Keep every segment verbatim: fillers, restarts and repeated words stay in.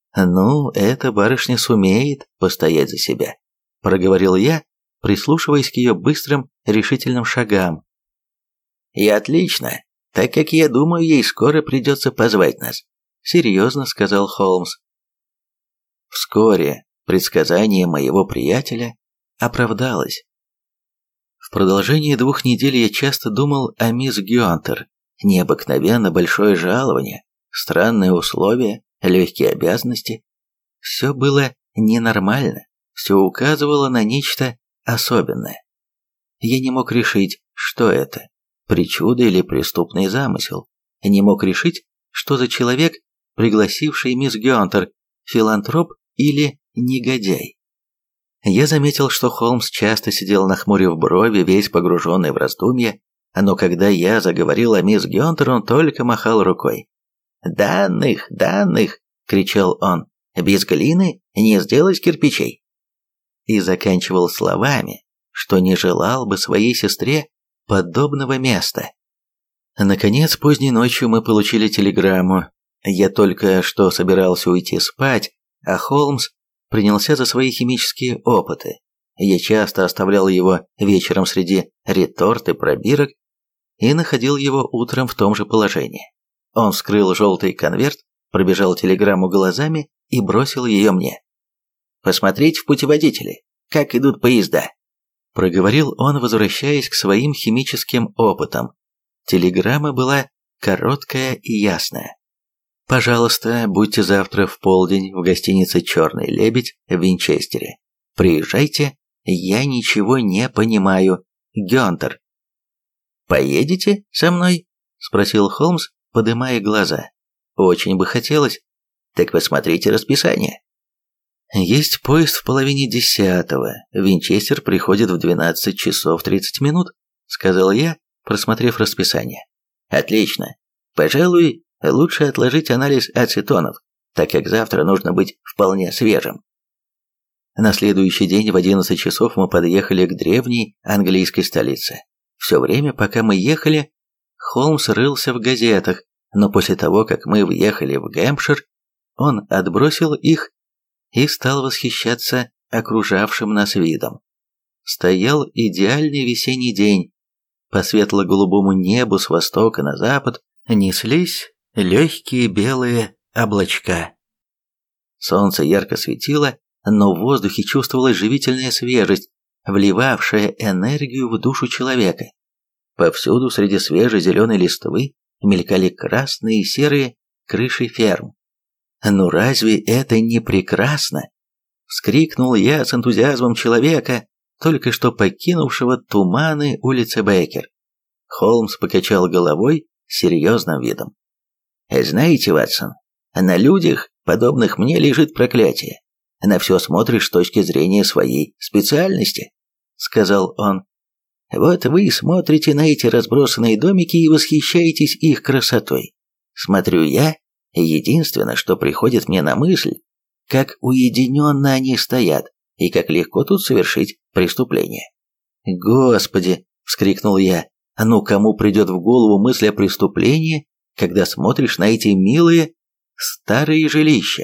«Ну, эта барышня сумеет постоять за себя», – проговорил я, прислушиваясь к ее быстрым, решительным шагам. «И отлично, так как я думаю, ей скоро придется позвать нас», – серьезно сказал Холмс. Вскоре предсказание моего приятеля оправдалось. В продолжении двух недель я часто думал о мисс Гюнтер. Необыкновенно большое жалование, странные условия, легкие обязанности. Все было ненормально, все указывало на нечто особенное. Я не мог решить, что это, причуда или преступный замысел. Не мог решить, что за человек, пригласивший мисс Гюнтер, филантроп или негодяй. Я заметил, что Холмс часто сидел нахмурив брови, весь погруженный в раздумья, но когда я заговорил о мисс Гюнтер, он только махал рукой. «Данных, данных!» — кричал он. «Без глины не сделать кирпичей!» И заканчивал словами, что не желал бы своей сестре подобного места. Наконец, поздней ночью мы получили телеграмму. Я только что собирался уйти спать, а Холмс принялся за свои химические опыты. Я часто оставлял его вечером среди реторт и пробирок и находил его утром в том же положении. Он вскрыл желтый конверт, пробежал телеграмму глазами и бросил ее мне. «Посмотрите в путеводителе, как идут поезда», – проговорил он, возвращаясь к своим химическим опытам. Телеграмма была короткая и ясная. «Пожалуйста, будьте завтра в полдень в гостинице «Черный лебедь» в Винчестере. Приезжайте, я ничего не понимаю. Гюнтер». «Поедете со мной?» – спросил Холмс, подымая глаза. «Очень бы хотелось. Так посмотрите расписание». «Есть поезд в половине десятого. Винчестер приходит в двенадцать часов тридцать минут», – сказал я, просмотрев расписание. «Отлично. Пожалуй, лучше отложить анализ ацетонов, так как завтра нужно быть вполне свежим». На следующий день в одиннадцать часов мы подъехали к древней английской столице. Все время, пока мы ехали, Холмс рылся в газетах, но после того, как мы въехали в Гэмпшир, он отбросил их и стал восхищаться окружавшим нас видом. Стоял идеальный весенний день. По светло-голубому небу с востока на запад неслись легкие белые облачка. Солнце ярко светило, но в воздухе чувствовалась живительная свежесть, вливавшая энергию в душу человека. Повсюду среди свежей зеленой листвы мелькали красные и серые крыши ферм. «Ну разве это не прекрасно?» — вскрикнул я с энтузиазмом человека, только что покинувшего туманы улицы Бейкер. Холмс покачал головой с серьезным видом. «Знаете, Ватсон, на людях, подобных мне, лежит проклятие. На все смотришь с точки зрения своей специальности», — сказал он. «Вот вы смотрите на эти разбросанные домики и восхищаетесь их красотой. Смотрю я, и единственное, что приходит мне на мысль, как уединенно они стоят, и как легко тут совершить преступление». «Господи!» — вскрикнул я. «Ну кому придет в голову мысль о преступлении, когда смотришь на эти милые старые жилища?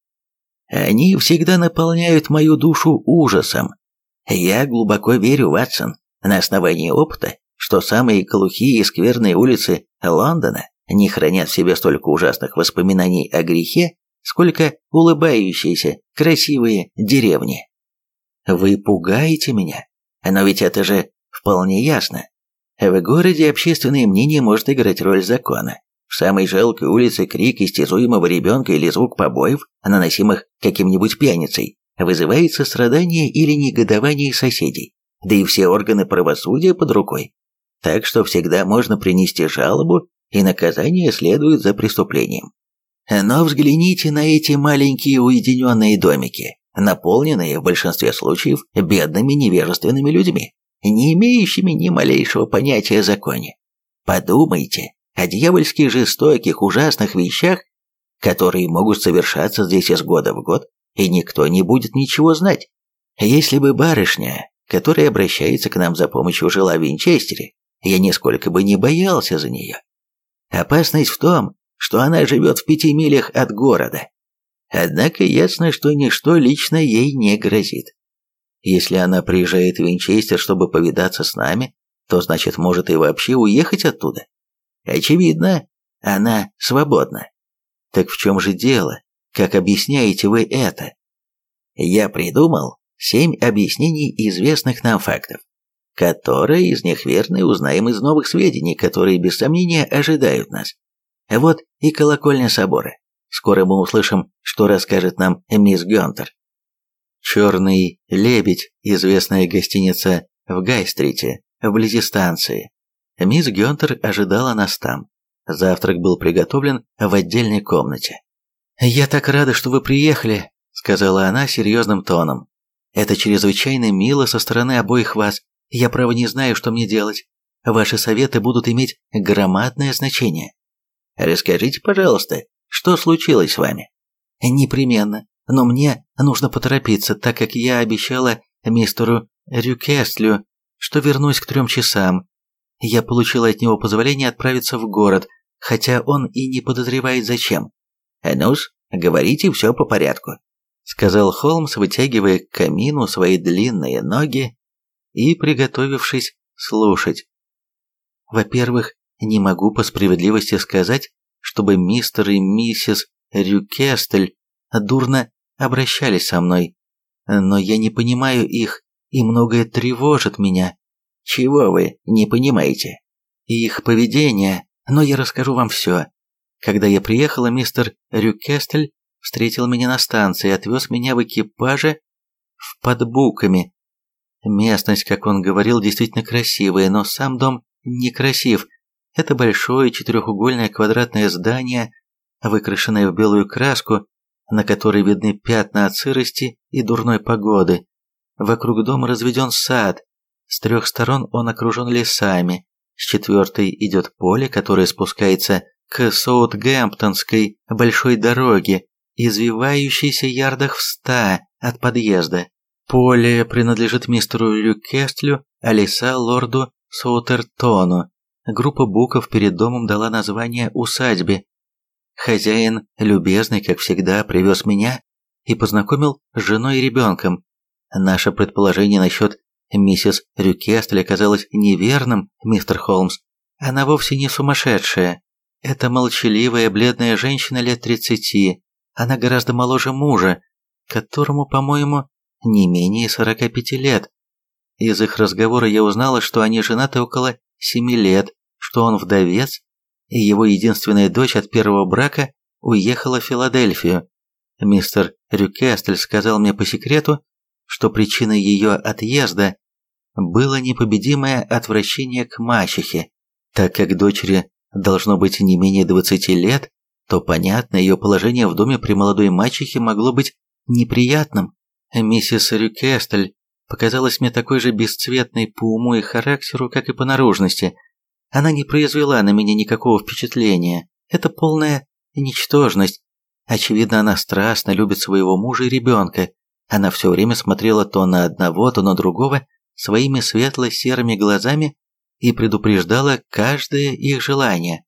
Они всегда наполняют мою душу ужасом. Я глубоко верю, Ватсон, на основании опыта, что самые глухие и скверные улицы Лондона не хранят в себе столько ужасных воспоминаний о грехе, сколько улыбающиеся, красивые деревни. Вы пугаете меня, но ведь это же вполне ясно. В городе общественное мнение может играть роль закона. В самой жалкой улице крик истязуемого ребенка или звук побоев, наносимых каким-нибудь пьяницей, вызывает сострадание или негодование соседей, да и все органы правосудия под рукой. Так что всегда можно принести жалобу, и наказание следует за преступлением. Но взгляните на эти маленькие уединенные домики, наполненные в большинстве случаев бедными невежественными людьми, не имеющими ни малейшего понятия о законе. Подумайте о дьявольски жестоких, ужасных вещах, которые могут совершаться здесь из года в год, и никто не будет ничего знать. Если бы барышня, которая обращается к нам за помощью, жила в Винчестере, я нисколько бы не боялся за нее. Опасность в том, что она живет в пяти милях от города. Однако ясно, что ничто лично ей не грозит. Если она приезжает в Винчестер, чтобы повидаться с нами, то значит может и вообще уехать оттуда. Очевидно, она свободна. Так в чем же дело? Как объясняете вы это? Я придумал семь объяснений известных нам фактов. Которые из них верны, узнаем из новых сведений, которые без сомнения ожидают нас. Вот и колокольня собора. Скоро мы услышим, что расскажет нам мисс Гюнтер. «Черный лебедь» – известная гостиница в Гай-стрите, вблизи станции. Мисс Гюнтер ожидала нас там. Завтрак был приготовлен в отдельной комнате. «Я так рада, что вы приехали», – сказала она серьезным тоном. «Это чрезвычайно мило со стороны обоих вас. Я, право, не знаю, что мне делать. Ваши советы будут иметь громадное значение. Расскажите, пожалуйста, что случилось с вами?» «Непременно. Но мне нужно поторопиться, так как я обещала мистеру Рюкестлю, что вернусь к трем часам. Я получила от него позволение отправиться в город, хотя он и не подозревает зачем». «Ну-с, говорите все по порядку», — сказал Холмс, вытягивая к камину свои длинные ноги и приготовившись слушать. «Во-первых, не могу по справедливости сказать, чтобы мистер и миссис Рюкестль дурно обращались со мной, но я не понимаю их, и многое тревожит меня». «Чего вы не понимаете?» «Их поведение, но я расскажу вам все. Когда я приехала, мистер Рюкестль встретил меня на станции и отвез меня в экипаже в Подбуками. Местность, как он говорил, действительно красивая, но сам дом некрасив. Это большое четырехугольное квадратное здание, выкрашенное в белую краску, на которой видны пятна от сырости и дурной погоды. Вокруг дома разведен сад, с трех сторон он окружен лесами, с четвертой идет поле, которое спускается к Саутгемптонской большой дороге, извивающейся ярдах в ста от подъезда. Поле принадлежит мистеру Рюкестлю, а леса лорду Саутертону. Группа буков перед домом дала название усадьбе. Хозяин, любезный, как всегда, привез меня и познакомил с женой и ребенком. Наше предположение насчет миссис Рюкестль оказалось неверным, мистер Холмс. Она вовсе не сумасшедшая. Это молчаливая, бледная женщина лет тридцати. Она гораздо моложе мужа, которому, по-моему, не менее сорока пяти лет. Из их разговора я узнала, что они женаты около семи лет, что он вдовец, и его единственная дочь от первого брака уехала в Филадельфию. Мистер Рюкестль сказал мне по секрету, что причиной ее отъезда было непобедимое отвращение к мачехе. Так как дочери должно быть не менее двадцати лет, то, понятно, ее положение в доме при молодой мачехе могло быть неприятным. Миссис Рюкестль показалась мне такой же бесцветной по уму и характеру, как и по наружности. Она не произвела на меня никакого впечатления. Это полная ничтожность. Очевидно, она страстно любит своего мужа и ребенка. Она все время смотрела то на одного, то на другого своими светло-серыми глазами и предупреждала каждое их желание.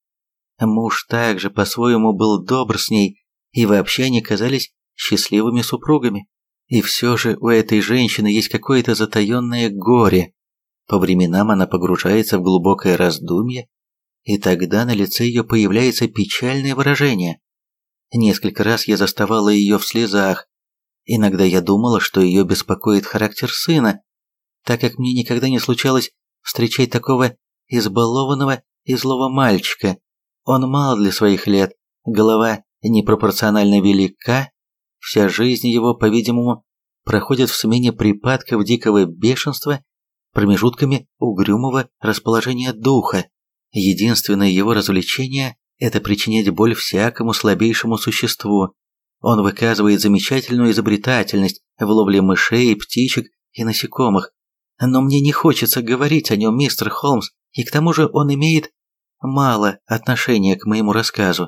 Муж также по-своему был добр с ней, и вообще они казались счастливыми супругами. И все же у этой женщины есть какое-то затаенное горе. По временам она погружается в глубокое раздумье, и тогда на лице ее появляется печальное выражение. Несколько раз я заставала ее в слезах. Иногда я думала, что ее беспокоит характер сына, так как мне никогда не случалось встречать такого избалованного и злого мальчика. Он мал для своих лет, голова непропорционально велика, вся жизнь его, по-видимому, проходит в смене припадков дикого бешенства, промежутками угрюмого расположения духа. Единственное его развлечение – это причинять боль всякому слабейшему существу. Он выказывает замечательную изобретательность в ловле мышей, птичек и насекомых. Но мне не хочется говорить о нем, мистер Холмс, и к тому же он имеет мало отношения к моему рассказу.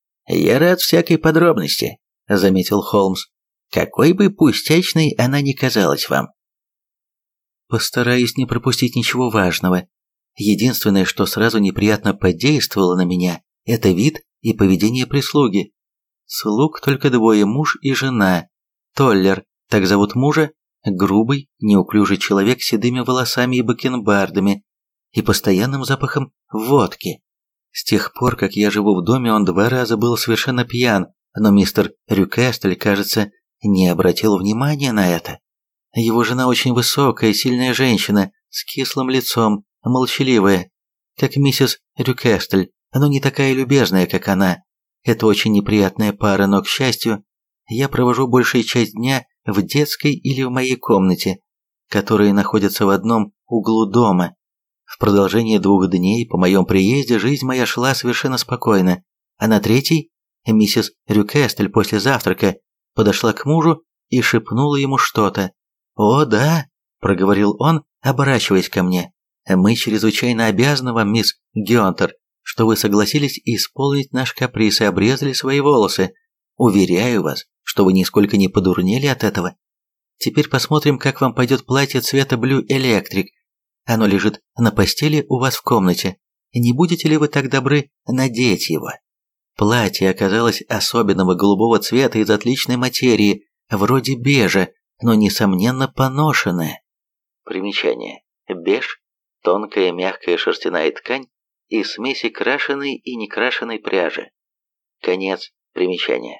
«Я рад всякой подробности», — заметил Холмс. «Какой бы пустячной она ни казалась вам». «Постараюсь не пропустить ничего важного. Единственное, что сразу неприятно подействовало на меня, это вид и поведение прислуги. Слуг только двое, муж и жена. Толлер, так зовут мужа, грубый, неуклюжий человек с седыми волосами и бакенбардами и постоянным запахом водки. С тех пор, как я живу в доме, он два раза был совершенно пьян, но мистер Рюкестель, кажется, не обратил внимания на это. Его жена очень высокая, сильная женщина, с кислым лицом, молчаливая, как миссис Рюкестель, но не такая любезная, как она. Это очень неприятная пара, но, к счастью, я провожу большую часть дня в детской или в моей комнате, которые находятся в одном углу дома. В продолжение двух дней по моем приезде жизнь моя шла совершенно спокойно, а на третий миссис Рюкестель после завтрака подошла к мужу и шепнула ему что-то. «О, да», — проговорил он, оборачиваясь ко мне, — «мы чрезвычайно обязаны вам, мисс Гюнтер, что вы согласились исполнить наш каприз и обрезали свои волосы. Уверяю вас, что вы нисколько не подурнели от этого. Теперь посмотрим, как вам пойдет платье цвета Blue Electric. Оно лежит на постели у вас в комнате. Не будете ли вы так добры надеть его?» Платье оказалось особенного голубого цвета из отличной материи, вроде бежа, но, несомненно, поношенное. Примечание. Беж – тонкая мягкая шерстяная ткань из смеси крашеной и некрашенной пряжи. Конец примечания.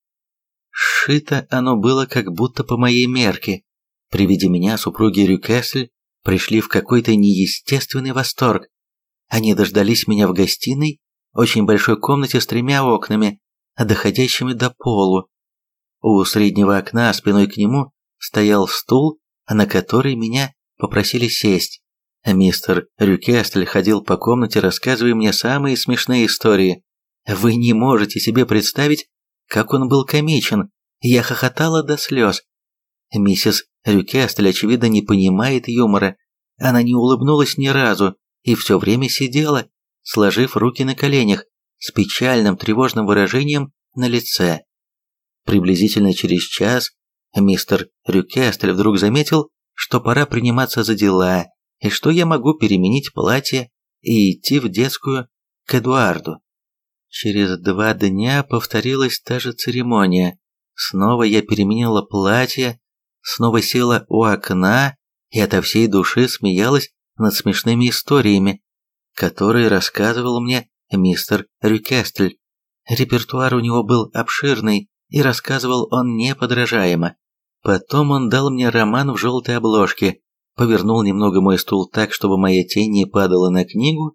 Сшито оно было как будто по моей мерке. При виде меня супруги Рюкесль пришли в какой-то неестественный восторг. Они дождались меня в гостиной, очень большой комнате с тремя окнами, доходящими до полу. У среднего окна спиной к нему стоял стул, на который меня попросили сесть. Мистер Рюкестль ходил по комнате, рассказывая мне самые смешные истории. Вы не можете себе представить, как он был комичен. Я хохотала до слез. Миссис Рюкестль, очевидно, не понимает юмора. Она не улыбнулась ни разу и все время сидела, сложив руки на коленях, с печальным тревожным выражением на лице. Приблизительно через час мистер Рюкестль вдруг заметил, что пора приниматься за дела, и что я могу переменить платье и идти в детскую к Эдуарду. Через два дня повторилась та же церемония. Снова я переменила платье, снова села у окна и ото всей души смеялась над смешными историями, которые рассказывал мне мистер Рюкестль. Репертуар у него был обширный, и рассказывал он неподражаемо. Потом он дал мне роман в желтой обложке, повернул немного мой стул так, чтобы моя тень не падала на книгу,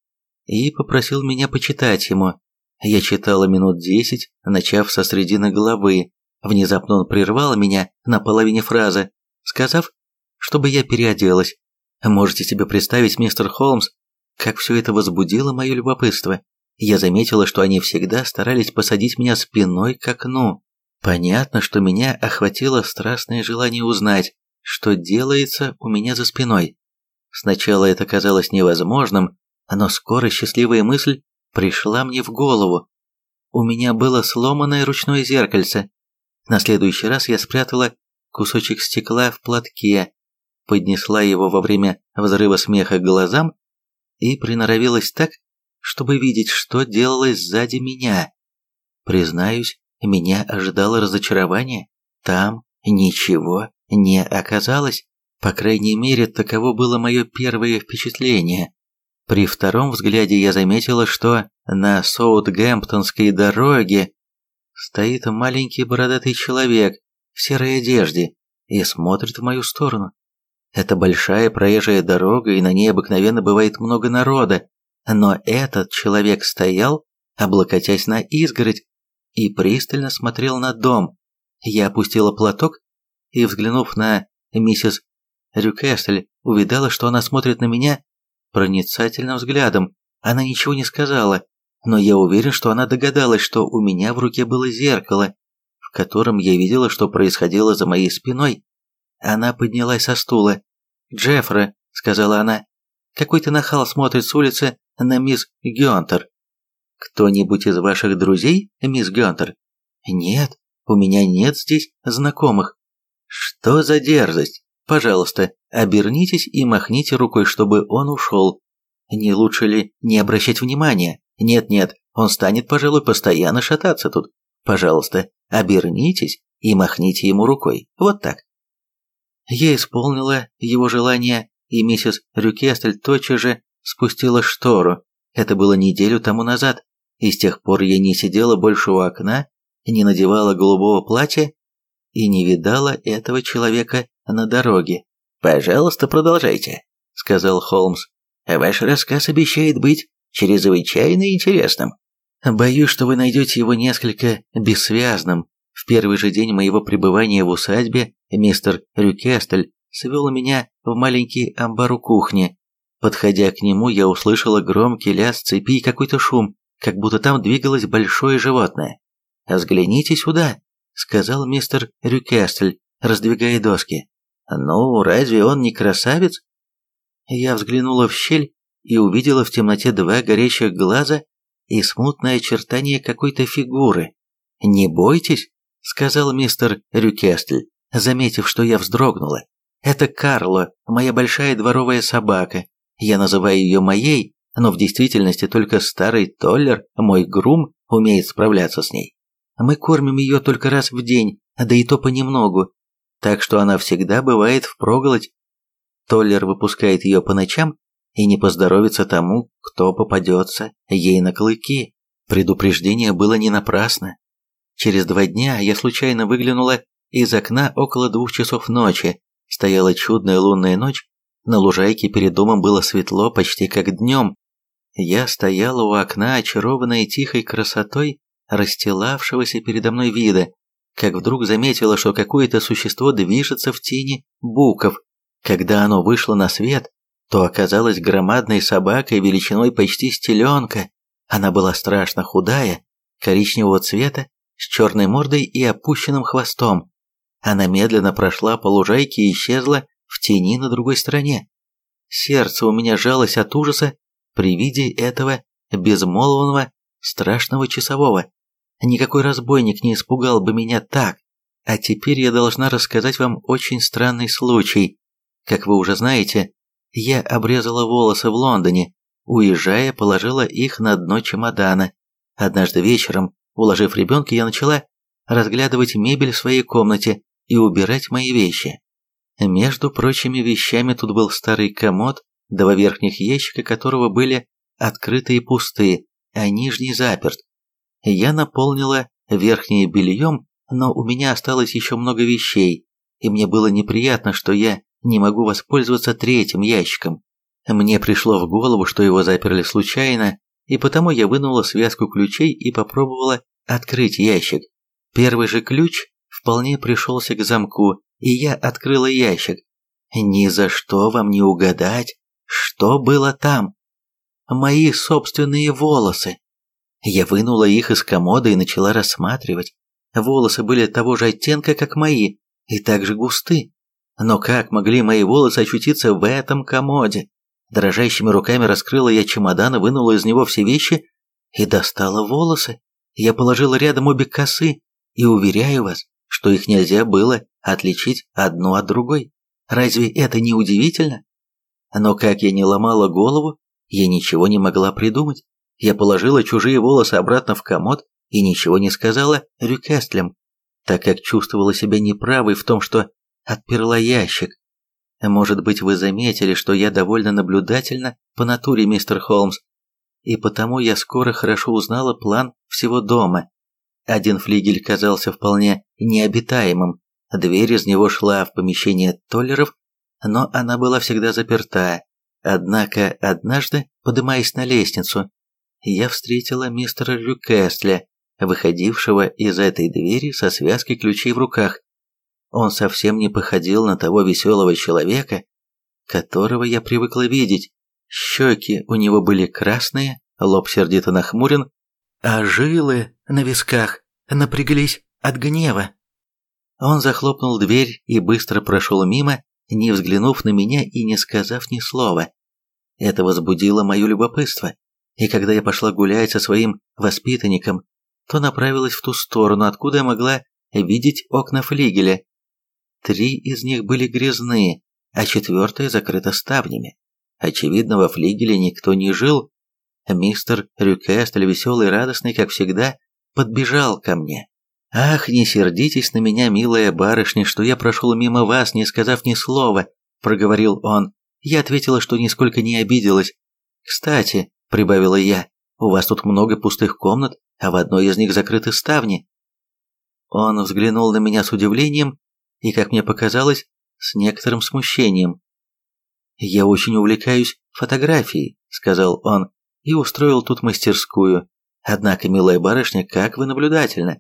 и попросил меня почитать ему. Я читала минут десять, начав со середины главы. Внезапно он прервал меня на половине фразы, сказав, чтобы я переоделась. Можете себе представить, мистер Холмс, как все это возбудило мое любопытство. Я заметила, что они всегда старались посадить меня спиной к окну. Понятно, что меня охватило страстное желание узнать, что делается у меня за спиной. Сначала это казалось невозможным, но скоро счастливая мысль пришла мне в голову. У меня было сломанное ручное зеркальце. На следующий раз я спрятала кусочек стекла в платке, поднесла его во время взрыва смеха к глазам и приноровилась так, чтобы видеть, что делалось сзади меня. Признаюсь, меня ожидало разочарование. Там ничего не оказалось. По крайней мере, таково было мое первое впечатление. При втором взгляде я заметила, что на Саутгемптонской дороге стоит маленький бородатый человек в серой одежде и смотрит в мою сторону. Это большая проезжая дорога, и на ней обыкновенно бывает много народа, но этот человек стоял, облокотясь на изгородь, и пристально смотрел на дом. Я опустила платок и, взглянув на миссис Рюкестль, увидала, что она смотрит на меня проницательным взглядом. Она ничего не сказала, но я уверен, что она догадалась, что у меня в руке было зеркало, в котором я видела, что происходило за моей спиной. Она поднялась со стула. «Джеффри», — сказала она, — «какой-то нахал смотрит с улицы на мисс Гюнтер». «Кто-нибудь из ваших друзей, мисс Гюнтер?» «Нет, у меня нет здесь знакомых». «Что за дерзость? Пожалуйста, обернитесь и махните рукой, чтобы он ушел. Не лучше ли не обращать внимания? Нет-нет, он станет, пожалуй, постоянно шататься тут. Пожалуйста, обернитесь и махните ему рукой. Вот так». Я исполнила его желание, и миссис Рюкестель тотчас же спустила штору. Это было неделю тому назад, и с тех пор я не сидела больше у окна, не надевала голубого платья и не видала этого человека на дороге. «Пожалуйста, продолжайте», — сказал Холмс. «Ваш рассказ обещает быть чрезвычайно интересным». «Боюсь, что вы найдете его несколько бессвязным. В первый же день моего пребывания в усадьбе мистер Рюкестель свел меня в маленький амбар у кухни. Подходя к нему, я услышала громкий лязг цепи и какой-то шум, как будто там двигалось большое животное. «Взгляните сюда», — сказал мистер Рюкестель, раздвигая доски. «Ну, разве он не красавец?» Я взглянула в щель и увидела в темноте два горящих глаза и смутное очертание какой-то фигуры. «Не бойтесь», — сказал мистер Рюкестель, заметив, что я вздрогнула. «Это Карло, моя большая дворовая собака. Я называю ее моей, но в действительности только старый Толлер, мой грум, умеет справляться с ней. Мы кормим ее только раз в день, да и то понемногу, так что она всегда бывает впроголодь. Толлер выпускает ее по ночам, и не поздоровится тому, кто попадется ей на клыки». Предупреждение было не напрасно. Через два дня я случайно выглянула из окна около двух часов ночи. Стояла чудная лунная ночь, на лужайке перед домом было светло почти как днем. Я стояла у окна, очарованная тихой красотой расстилавшегося передо мной вида, как вдруг заметила, что какое-то существо движется в тени буков. Когда оно вышло на свет, то оказалось громадной собакой величиной почти с теленка. Она была страшно худая, коричневого цвета, с черной мордой и опущенным хвостом. Она медленно прошла по лужайке и исчезла в тени на другой стороне. Сердце у меня жалось от ужаса при виде этого безмолвного, страшного часового. Никакой разбойник не испугал бы меня так. А теперь я должна рассказать вам очень странный случай. Как вы уже знаете, я обрезала волосы в Лондоне. Уезжая, положила их на дно чемодана. Однажды вечером, уложив ребенка, я начала разглядывать мебель в своей комнате и убирать мои вещи. Между прочими вещами тут был старый комод, два верхних ящика которого были открыты и пусты, а нижний заперт. Я наполнила верхнее бельем, но у меня осталось еще много вещей, и мне было неприятно, что я не могу воспользоваться третьим ящиком. Мне пришло в голову, что его заперли случайно, и потому я вынула связку ключей и попробовала открыть ящик. Первый же ключ вполне пришелся к замку, и я открыла ящик. Ни за что вам не угадать, что было там. Мои собственные волосы. Я вынула их из комода и начала рассматривать. Волосы были того же оттенка, как мои, и также густы. Но как могли мои волосы очутиться в этом комоде? Дрожащими руками раскрыла я чемодан, вынула из него все вещи и достала волосы. Я положила рядом обе косы и уверяю вас, что их нельзя было отличить одну от другой. Разве это не удивительно? Но как я не ломала голову, я ничего не могла придумать. Я положила чужие волосы обратно в комод и ничего не сказала Рюкестлям, так как чувствовала себя неправой в том, что отперла ящик. Может быть, вы заметили, что я довольно наблюдательна по натуре, мистер Холмс, и потому я скоро хорошо узнала план всего дома. Один флигель казался вполне необитаемым, дверь из него шла в помещение Толлеров, но она была всегда заперта. Однако однажды, поднимаясь на лестницу, я встретила мистера Рюкестля, выходившего из этой двери со связкой ключей в руках. Он совсем не походил на того веселого человека, которого я привыкла видеть. Щеки у него были красные, лоб сердито нахмурен, а жилы на висках напряглись от гнева. Он захлопнул дверь и быстро прошел мимо, не взглянув на меня и не сказав ни слова. Это возбудило мое любопытство, и когда я пошла гулять со своим воспитанником, то направилась в ту сторону, откуда я могла видеть окна флигеля. Три из них были грязные, а четвертое закрыто ставнями. Очевидно, во флигеле никто не жил. Мистер Рюкестель, веселый и радостный, как всегда, подбежал ко мне. «Ах, не сердитесь на меня, милая барышня, что я прошел мимо вас, не сказав ни слова», — проговорил он. Я ответила, что нисколько не обиделась. «Кстати», — прибавила я, — «у вас тут много пустых комнат, а в одной из них закрыты ставни». Он взглянул на меня с удивлением и, как мне показалось, с некоторым смущением. «Я очень увлекаюсь фотографией», — сказал он, — «и устроил тут мастерскую. Однако, милая барышня, как вы наблюдательны».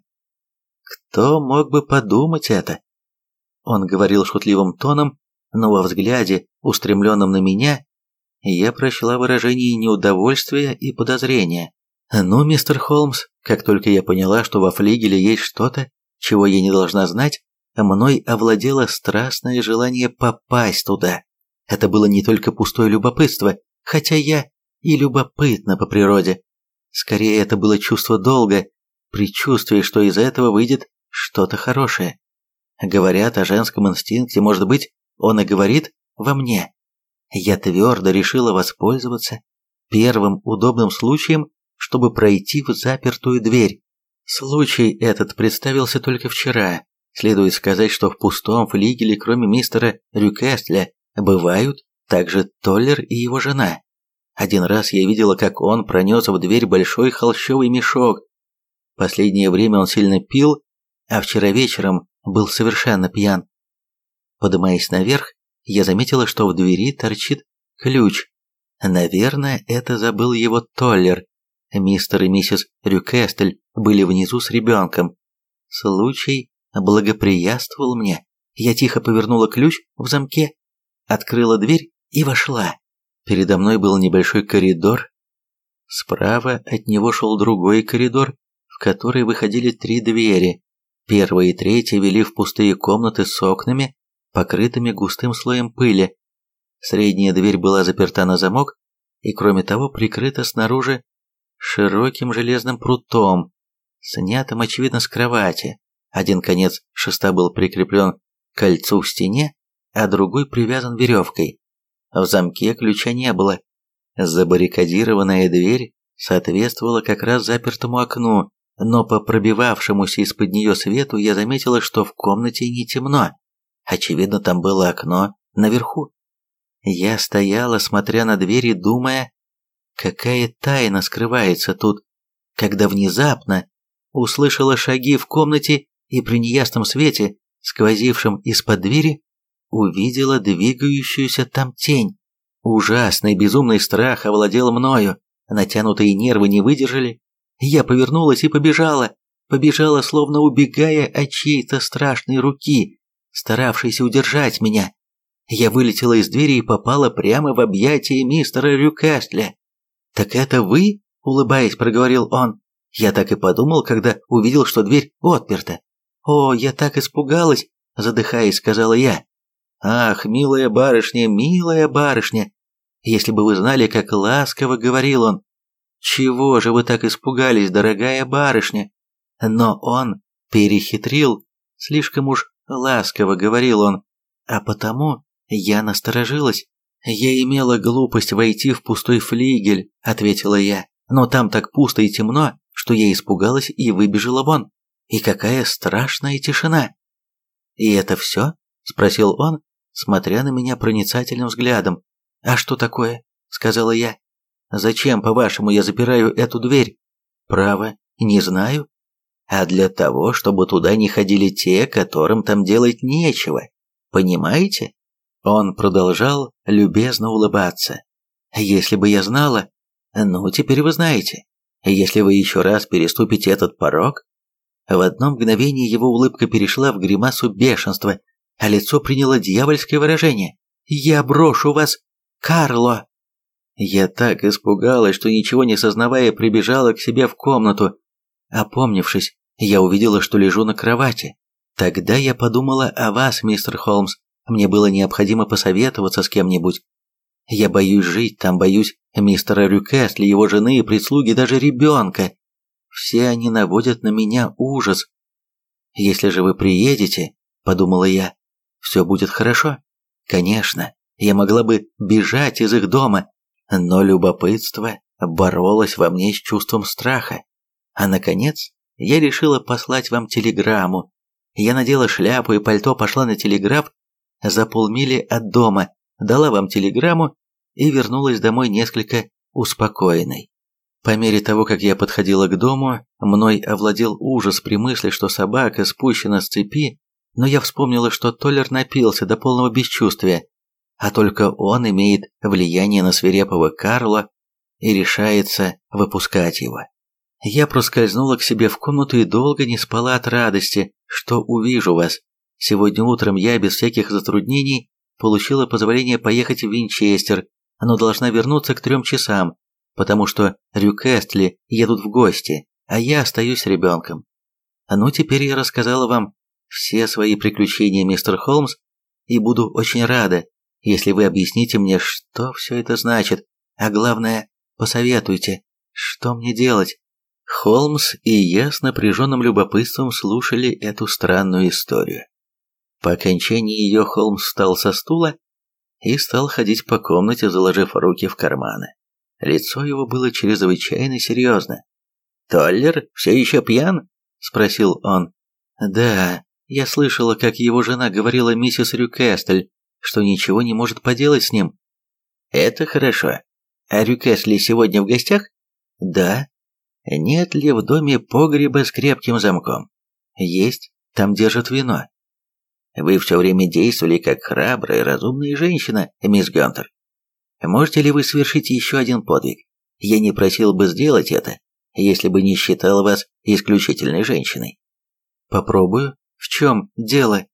Кто мог бы подумать это? Он говорил шутливым тоном, но во взгляде, устремленном на меня, я прочла выражение неудовольствия и подозрения. «Ну, мистер Холмс, как только я поняла, что во флигеле есть что-то, чего я не должна знать, мной овладело страстное желание попасть туда. Это было не только пустое любопытство, хотя я и любопытна по природе. Скорее, это было чувство долга, предчувствие, что из этого выйдет что-то хорошее. Говорят о женском инстинкте, может быть, он и говорит во мне. Я твердо решила воспользоваться первым удобным случаем, чтобы пройти в запертую дверь. Случай этот представился только вчера. Следует сказать, что в пустом флигеле, кроме мистера Рюкестля, бывают также Толлер и его жена. Один раз я видела, как он пронес в дверь большой холщовый мешок. Последнее время он сильно пил, а вчера вечером был совершенно пьян. Поднимаясь наверх, я заметила, что в двери торчит ключ. Наверное, это забыл его Толлер. Мистер и миссис Рюкестель были внизу с ребенком. Случай благоприятствовал мне. Я тихо повернула ключ в замке, открыла дверь и вошла. Передо мной был небольшой коридор. Справа от него шел другой коридор, в который выходили три двери. Первая и третья вели в пустые комнаты с окнами, покрытыми густым слоем пыли. Средняя дверь была заперта на замок и, кроме того, прикрыта снаружи широким железным прутом, снятым, очевидно, с кровати. Один конец шеста был прикреплен к кольцу в стене, а другой привязан веревкой. В замке ключа не было. Забаррикадированная дверь соответствовала как раз запертому окну, но по пробивавшемуся из-под нее свету я заметила, что в комнате не темно. Очевидно, там было окно наверху. Я стояла, смотря на дверь и думая, какая тайна скрывается тут, когда внезапно услышала шаги в комнате и при неясном свете, сквозившем из-под двери, увидела двигающуюся там тень. Ужасный безумный страх овладел мною, натянутые нервы не выдержали. Я повернулась и побежала, побежала, словно убегая от чьей-то страшной руки, старавшейся удержать меня. Я вылетела из двери и попала прямо в объятия мистера Рюкестля. «Так это вы?» — улыбаясь, проговорил он. Я так и подумал, когда увидел, что дверь отперта. «О, я так испугалась!» — задыхаясь, сказала я. «Ах, милая барышня, милая барышня! Если бы вы знали, как ласково говорил он! Чего же вы так испугались, дорогая барышня?» Но он перехитрил, слишком уж ласково говорил он, а потому я насторожилась. «Я имела глупость войти в пустой флигель», — ответила я, «но там так пусто и темно, что я испугалась и выбежала вон. И какая страшная тишина!» «И это все?» — спросил он, смотря на меня проницательным взглядом. «А что такое?» — сказала я. «Зачем, по-вашему, я запираю эту дверь?» «Право, не знаю. А для того, чтобы туда не ходили те, которым там делать нечего. Понимаете?» Он продолжал любезно улыбаться. «Если бы я знала... Ну, теперь вы знаете. Если вы еще раз переступите этот порог...» В одно мгновение его улыбка перешла в гримасу бешенства, а лицо приняло дьявольское выражение. «Я брошу вас, Карло!» Я так испугалась, что, ничего не сознавая, прибежала к себе в комнату. Опомнившись, я увидела, что лежу на кровати. Тогда я подумала о вас, мистер Холмс. Мне было необходимо посоветоваться с кем-нибудь. Я боюсь жить там, боюсь мистера Рюкестля, его жены и прислуги, даже ребенка. Все они наводят на меня ужас. Если же вы приедете, подумала я, все будет хорошо. Конечно, я могла бы бежать из их дома, но любопытство боролось во мне с чувством страха. А наконец, Я решила послать вам телеграмму. Я надела шляпу и пальто, пошла на телеграф за полмили от дома, дала вам телеграмму и вернулась домой несколько успокоенной. По мере того, как я подходила к дому, мной овладел ужас при мысли, что собака спущена с цепи, но я вспомнила, что Толлер напился до полного бесчувствия, а только он имеет влияние на свирепого Карла и решается выпускать его. Я проскользнула к себе в комнату и долго не спала от радости, что увижу вас. Сегодня утром я без всяких затруднений получила позволение поехать в Винчестер, но должна вернуться к трем часам, потому что Рюкестли едут в гости, а я остаюсь с ребенком. Ну, теперь я рассказала вам все свои приключения, мистер Холмс, и буду очень рада, если вы объясните мне, что все это значит, а главное, посоветуйте, что мне делать. Холмс и я с напряженным любопытством слушали эту странную историю. По окончании ее Холмс встал со стула и стал ходить по комнате, заложив руки в карманы. Лицо его было чрезвычайно серьезно. «Толлер все еще пьян?» – спросил он. «Да, я слышала, как его жена говорила миссис Рюкестель, что ничего не может поделать с ним». «Это хорошо. А Рюкестли сегодня в гостях?» «Да». «Нет ли в доме погреба с крепким замком?» «Есть, там держат вино». «Вы все время действовали как храбрая и разумная женщина, мисс Гёнтер. Можете ли вы совершить еще один подвиг? Я не просил бы сделать это, если бы не считал вас исключительной женщиной». «Попробую. В чем дело?»